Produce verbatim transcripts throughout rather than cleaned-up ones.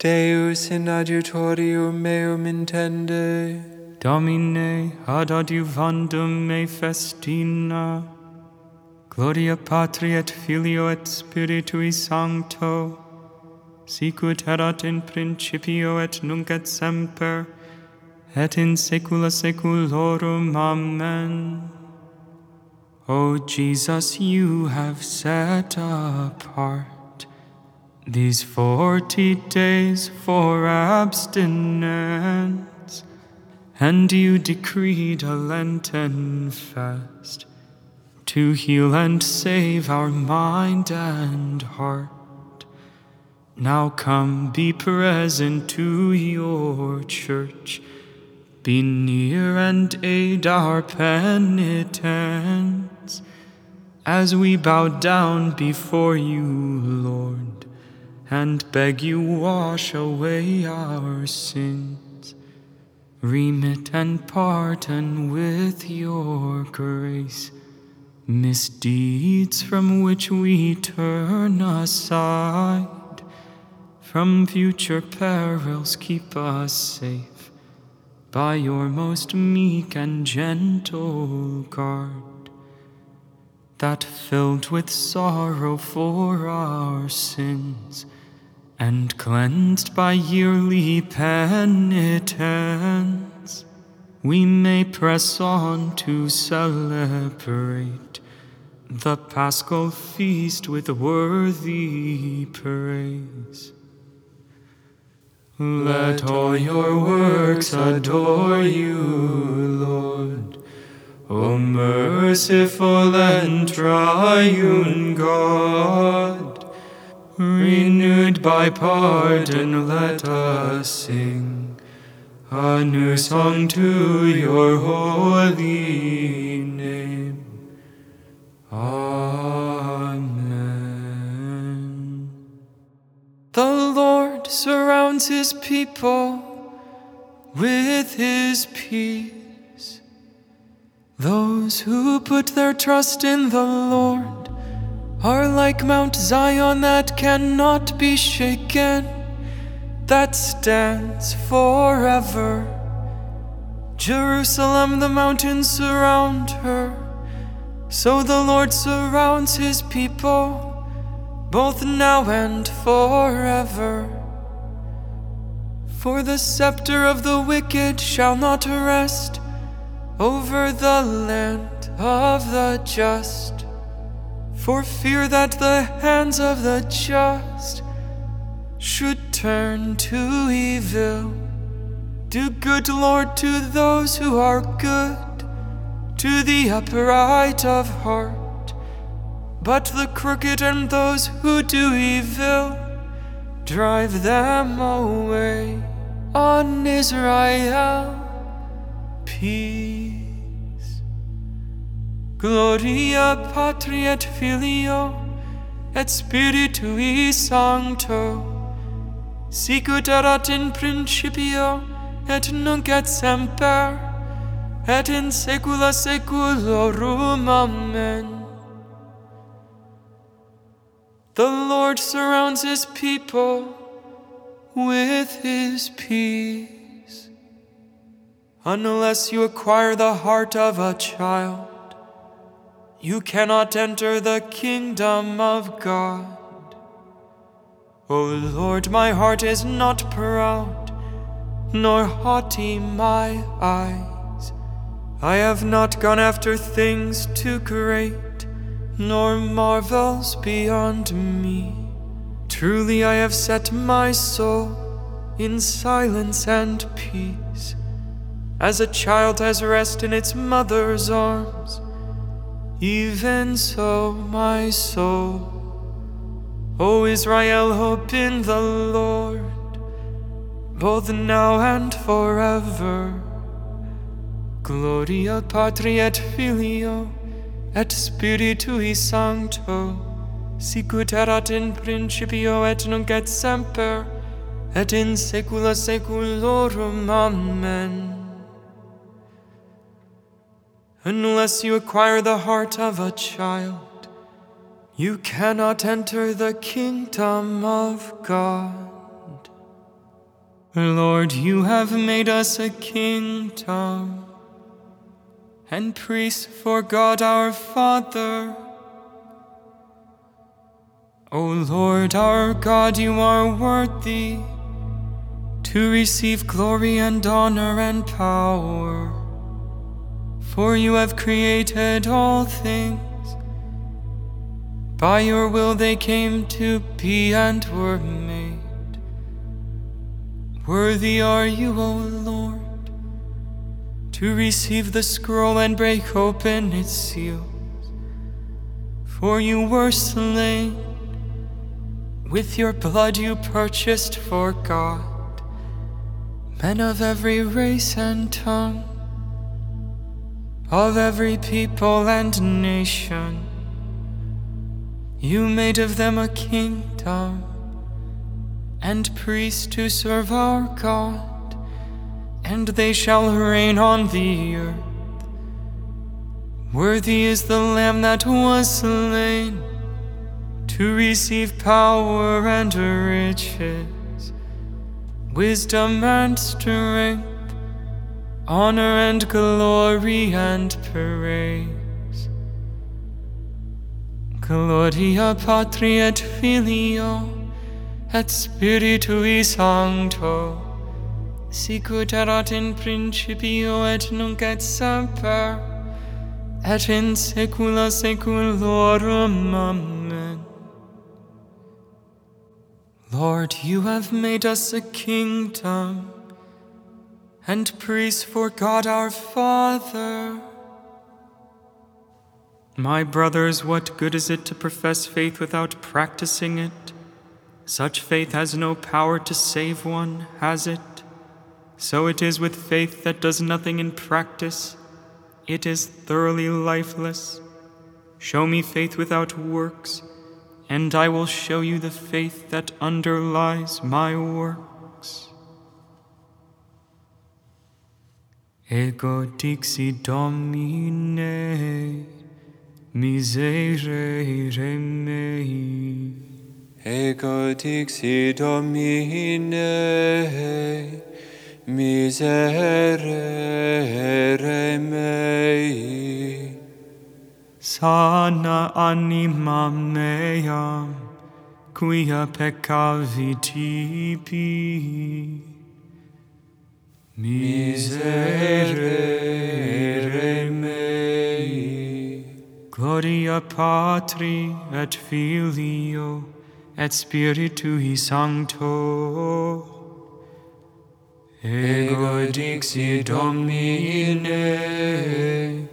Deus in adjutorium meum intende. Domine, ad adiuvandum me festina. Gloria Patri et Filio et Spiritui Sancto, sicut erat in principio et nunc et semper, et in saecula saeculorum. Amen. O Jesus, you have set apart these forty days for abstinence, and you decreed a Lenten fast to heal and save our mind and heart. Now come, be present to your church. Be near and aid our penitence as we bow down before you, Lord, and beg you wash away our sins. Remit and pardon with your grace misdeeds from which we turn aside. From future perils keep us safe by your most meek and gentle guard, that filled with sorrow for our sins, and cleansed by yearly penitence, we may press on to celebrate the Paschal feast with worthy praise. Let all your works adore you, Lord, O merciful and triune God. Renewed by pardon, let us sing a new song to your holy name. Amen. The Lord surrounds his people with his peace. Those who put their trust in the Lord are like Mount Zion that cannot be shaken, that stands forever. Jerusalem, the mountains surround her. So the Lord surrounds his people, both now and forever. For the scepter of the wicked shall not rest over the land of the just, for fear that the hands of the just should turn to evil. Do good, Lord, to those who are good, to the upright of heart. But the crooked and those who do evil, drive them away. On Israel, peace. Gloria Patri et Filio et Spiritui Sancto, sicut erat in principio et nunc et semper, et in saecula saeculorum. Amen. The Lord surrounds his people with his peace. Unless you acquire the heart of a child, you cannot enter the kingdom of God. O Lord, my heart is not proud, nor haughty my eyes. I have not gone after things too great, nor marvels beyond me. Truly I have set my soul in silence and peace, as a child has rest in its mother's arms. Even so my soul, O Israel, hope in the Lord, both now and forever. Gloria Patri et Filio et Spiritui Sancto, sicut erat in principio et nunc et semper, et in saecula saeculorum. Amen. Unless you acquire the heart of a child, you cannot enter the kingdom of God. Lord, you have made us a kingdom and priests for God our Father. O Lord our God, you are worthy to receive glory and honor and power, for you have created all things. By your will they came to be and were made. Worthy are you, O Lord, to receive the scroll and break open its seals. For you were slain, with your blood you purchased for God men of every race and tongue, of every people and nation. You made of them a kingdom and priests to serve our God, and they shall reign on the earth. Worthy is the Lamb that was slain to receive power and riches, wisdom and strength, honor and glory and praise. Gloria Patri et Filio et Spiritui Sancto, sicut erat in principio et nunc et semper, et in saecula saeculorum. Amen. Lord, you have made us a kingdom and priests for God our Father. My brothers, what good is it to profess faith without practicing it? Such faith has no power to save one, has it? So it is with faith that does nothing in practice. It is thoroughly lifeless. Show me faith without works, and I will show you the faith that underlies my works. Ego dixi Domine, miserere mei. Ego dixi Domine, miserere mei. Sana anima meam, quia peccavi tibi. Miserere mei. Gloria Patri et Filio et Spiritui Sancto. Ego dixi Domine,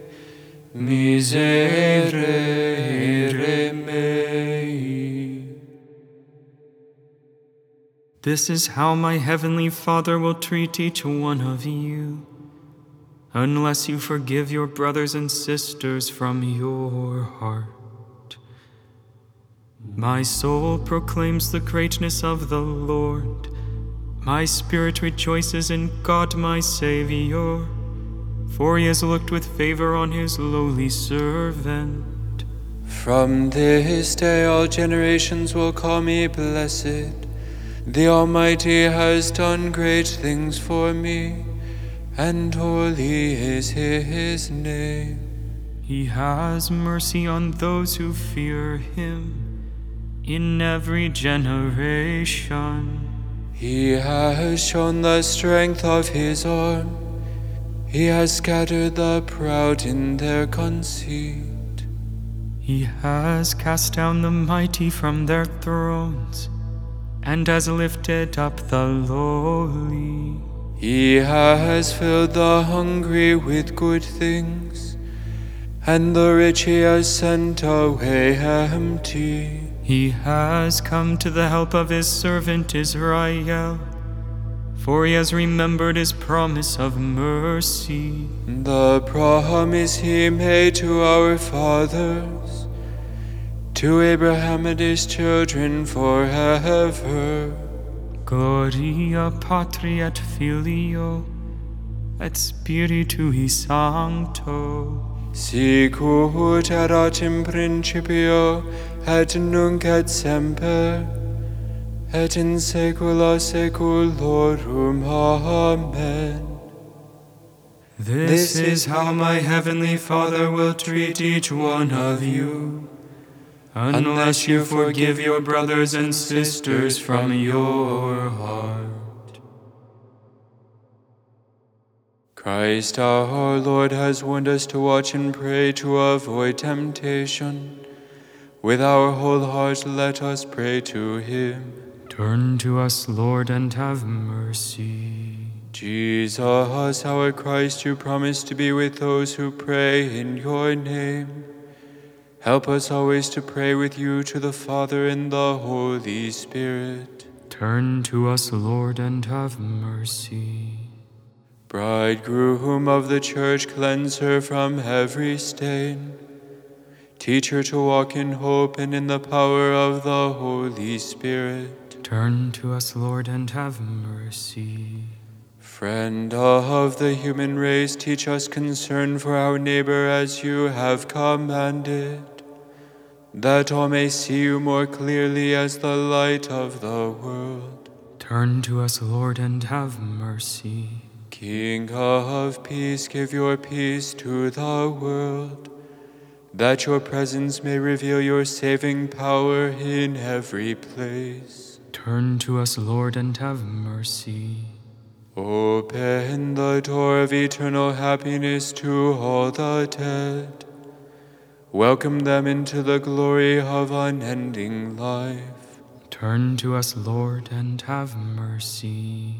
miserere mei. This is how my heavenly Father will treat each one of you, unless you forgive your brothers and sisters from your heart. My soul proclaims the greatness of the Lord. My spirit rejoices in God my Savior, for he has looked with favor on his lowly servant. From this day all generations will call me blessed. The Almighty has done great things for me, and holy is his name. He has mercy on those who fear him in every generation. He has shown the strength of his arm. He has scattered the proud in their conceit. He has cast down the mighty from their thrones, and has lifted up the lowly. He has filled the hungry with good things, and the rich he has sent away empty. He has come to the help of his servant Israel, for he has remembered his promise of mercy. The promise he made to our fathers, to Abraham and his children forever. Gloria Patri et Filio et Spiritui Sancto. Sicut erat in principio, et nunc et semper, et in saecula saeculorum. Amen. This is how my heavenly Father will treat each one of you, unless you forgive your brothers and sisters from your heart. Christ our Lord has warned us to watch and pray to avoid temptation. With our whole heart let us pray to him. Turn to us, Lord, and have mercy. Jesus, our Christ, you promised to be with those who pray in your name. Help us always to pray with you to the Father in the Holy Spirit. Turn to us, Lord, and have mercy. Bridegroom of the Church, cleanse her from every stain. Teach her to walk in hope and in the power of the Holy Spirit. Turn to us, Lord, and have mercy. Friend of the human race, teach us concern for our neighbor as you have commanded, that all may see you more clearly as the light of the world. Turn to us, Lord, and have mercy. King of peace, give your peace to the world, that your presence may reveal your saving power in every place. Turn to us, Lord, and have mercy. Open the door of eternal happiness to all the dead. Welcome them into the glory of unending life. Turn to us, Lord, and have mercy.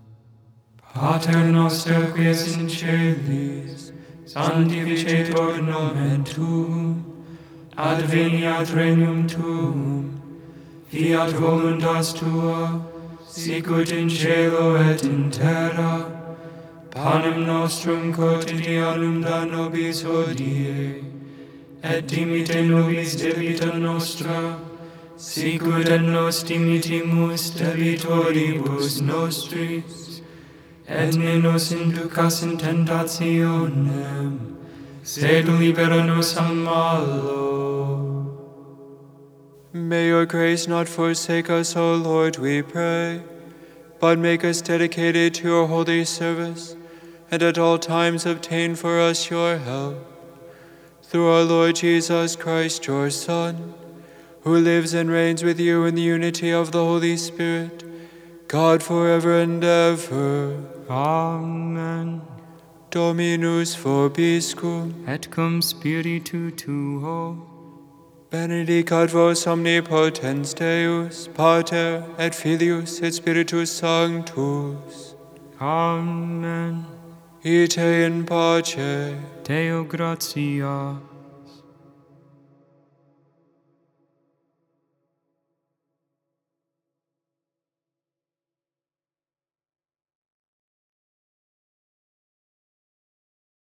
Pater noster qui es in celis, sanctificetur nomen tuum, adveniat regnum tuum, fiat voluntas tua, sicut in cielo et in terra. Panem nostrum quotidianum da nobis hodie, et dimite nobis debita nostra, sicut et nos dimitimus debitoribus nostris, et ne nos inducas in tentationem, sed libera nos a malo. May your grace not forsake us, O Lord, we pray, but make us dedicated to your holy service, and at all times obtain for us your help. Through our Lord Jesus Christ, your Son, who lives and reigns with you in the unity of the Holy Spirit, God forever and ever. Amen. Dominus vobiscum, Et cum spiritu tuo, benedicat vos omnipotens Deus, Pater et Filius et Spiritus Sanctus. Amen. Ite in pace. Deo gratia.